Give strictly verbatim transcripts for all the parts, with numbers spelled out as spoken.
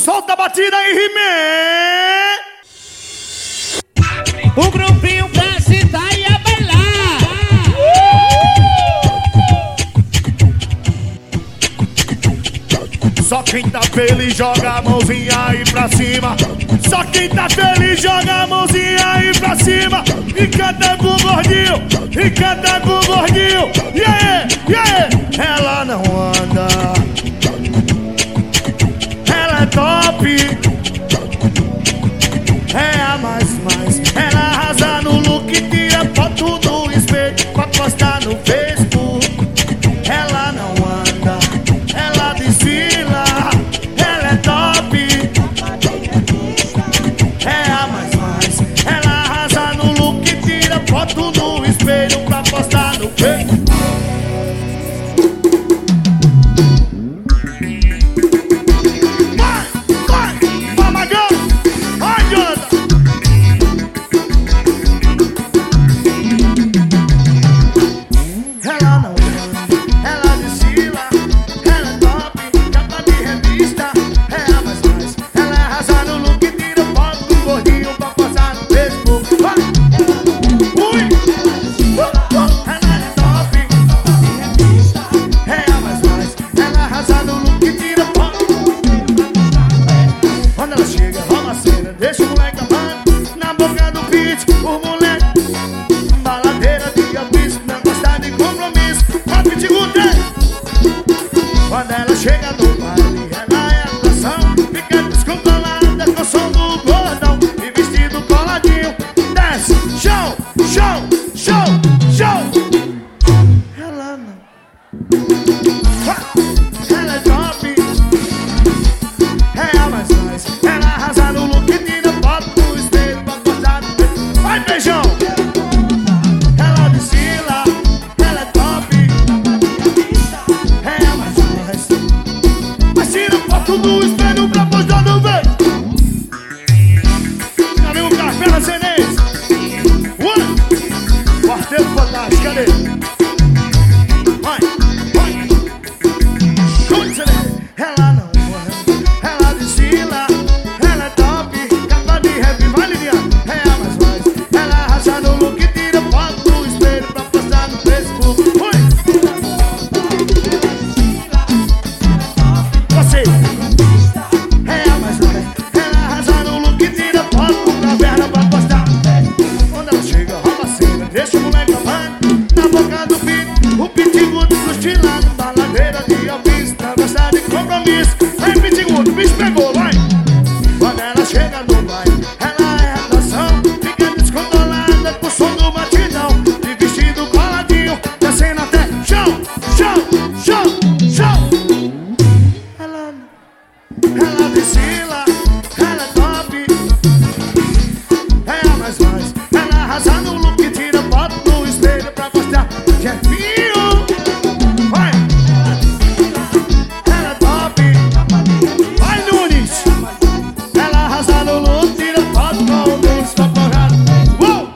Solta a batida aí, He-Man. O grupinho pra citar e a bailar. Só quem tá feliz joga a mãozinha aí pra cima. Só quem tá feliz joga a mãozinha aí pra cima. E canta com o gordinho, e canta com o gordinho. E aí, e aí? Ela não anda, ela é top, é a mais mais. Ela arrasa no look, tira foto do espelho pra postar no Facebook. Ela não anda, ela desfila, ela é top, é a mais mais. Ela arrasa no look, tira foto no espelho pra postar no Facebook. Deixa o moleque amando na boca do beat. O moleque baladeira de alpiste, não gosta de compromisso. A pitiguta, quando ela chega no baile, ela é atração. Fica descontrolada com o som do gordão e vestido coladinho. Desce, show, show, show, show. Ela não, ela é top, é a mais mais. Ela arrasa no look, tira foto do espelho pra postar no Facebook. Vai, beijão! Ela desfila, ela é top, é a mais mais. Mas tira foto do espelho pra postar no Facebook. Meu amigo Carpela Zenês, Quarteto Fantástico, cadê? Vai, vai. Show, Zenês. Ela não anda, ela desfila, ela é top, capa de rap, vai, Liliana, é a mais mais. Ela arrasa no look, tira foto do espelho pra postar no Facebook. Oi! Você é a mais mais. Ela arrasa no look, tira foto da perna pra postar. Quando ela chega, rouba a cena, deixa o moleque amando na boca do beat. O pitigudo sustilando, baladeira de alpiste, não gosta de compromisso. Aí, pitigudo, o bicho pegou, vai! Quando ela chega no baile, ela é atração. Fica descontrolada com o som do batidão e vestido coladinho, descendo até chão, chão, chão, chão. Ela, ela desfila, ela é top, é a mais mais. Ela arrasa no look, tira foto do espelho pra mostrar que é fio. Vai! Ela é top, vai, Nunes! Ela arrasa no look, tira foto com o Nunes pra porrada. Uou!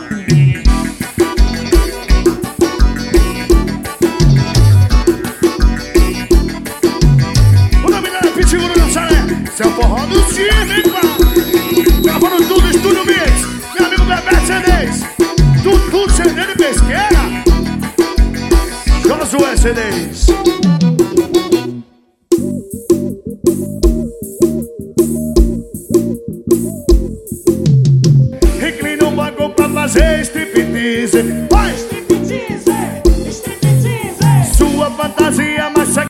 O nome dela é Pitigudo Nazaré. Seu forró do time, pá! Gravando tudo, Estúdio Mix. Meu amigo Bebeto Zenês. Tudo, tudo C D de pesqueira. Josué Zenês. Inclina o banco pra fazer striptease. Vai! Striptease, striptease. Sua fantasia mais